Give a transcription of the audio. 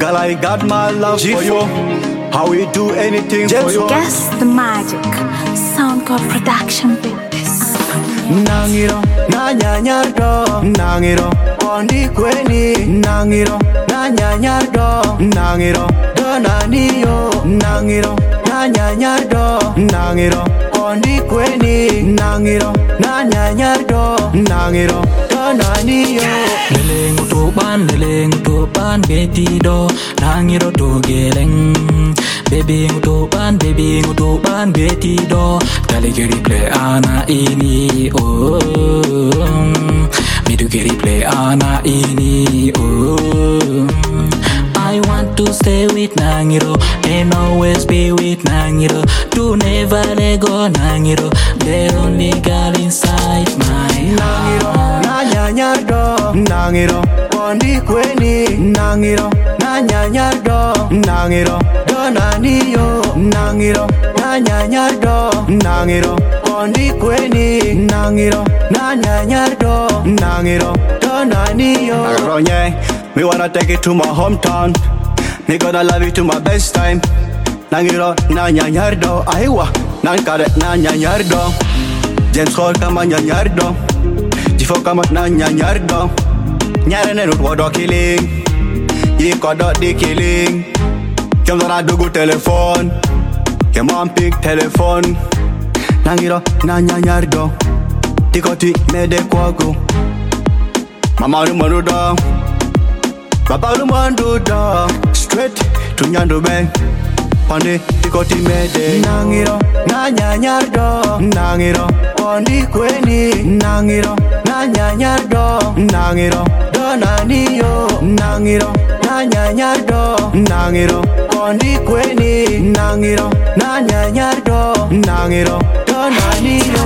Girl, I got my love for you. How we do anything for you. Guess the magic. Sound God production with this. Nangiro, nanyanyardo, nangiro, ondi kweni, nangiro, nanyanyardo, nangiro, donaniyo, nangiro, nanyanyardo, nangiro, ondi kweni, nangiro, nanyanyardo, nangiro, donaniyo. Neleng utuban betido, nangiro to geleng. Baby utuban betido, tali kiri play ana ini oh. Me do kiri play ana ini oh. I want to stay with Nangiro and always be with Nangiro. To never let go Nangiro, the only girl inside my Nangiro, heart. nanyanyardo, nangiro, ondi kweni, nangiro, nanyanyardo, nangiro, donaniyo, nangiro, nanyanyardo, nangiro, ondi kweni, nangiro, nanyanyardo, nangiro, donaniyo. Nagaronye, me wanna take it to my hometown. Me gonna love you to my best time. Nangiro, nanyanyardo, aiwa, nankare, nanyanyardo. James Hall kama nyanyardo. Jifo kama nanyanyardo. Nyare ne wado killing. Yi kodo di killing. Kem zara dugu telephone. Kem on pick telephone. Nangiro nanyanyardo. Tikoti mede kwago. Mama rumarudo. Baba rumandudo. Straight to nyandu bang. Pande tikoti mede. Nangiro nanyanyardo. Nangiro ondi kweni. Nangiro nanyanyardo. Nangiro donaniyo. Nangiro nanyanyardo. Nangiro ondi kweni. Nangiro nanyanyardo. Nangiro donaniyo.